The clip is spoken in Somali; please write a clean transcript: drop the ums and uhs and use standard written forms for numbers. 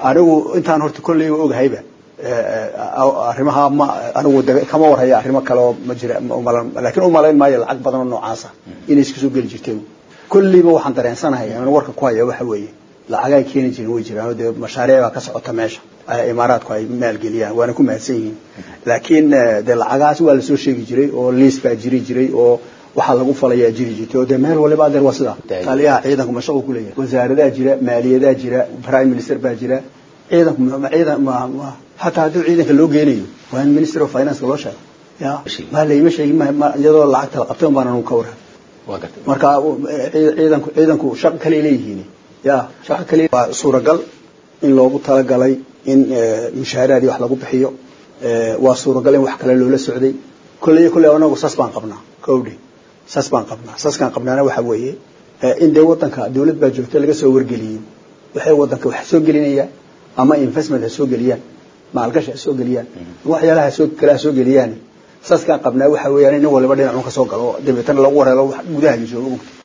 anigu intaan horta kulliga ogahayba arrimaha ma anigu kama warhaya arrimo kale oo ma jira laakiin u malayn maayo lacag badan oo noocaas ah inay isku soo gali jirtay kulliba waxaan dareensanahay aan warka ku hayo waxa weeye lacagay keenin jireen way jiraan oo mashaariic ka socota meesha imaaraadku ay maalgeliyaan waana ku mahadsan yihiin laakiin de lacagaas waa la soo sheegi jiray oo liis baa jiray oo waxa lagu falayaa jirto de meel waliba adeer wasida taliyaha ciidanka mashaqo ku leeyahay wasaaradaha jira maaliyadaha jira prime minister baa jira ciidanka ma hatta hadii ciidanka loo geenayo waa minister of finance loo sheego ya ma leeyma sheegi ma iyadoo lacagta la qabtay baan ka waran marka ciidanku shaqo kale leeyihiin ya shaqo kale waa suuragal in loogu talagalay in mushaaraadii wax lagu bixiyo waa suuragal in wax kale loola socday kulliye anagu saas baan qabnaa kowdi saas baan qabnaana waxa weeye in de wadanka dawlad baa joogta laga soo wargeliyay waxay wadanka wax soo gelinayaan ama investment soo geliyaan maalgashi soo geliyaan waxyaalaha soo geliyaan saas ka qabnaa waxa weeyaan in waliba dhinac ka soo galo dibatan lagu wareego gudaha joogo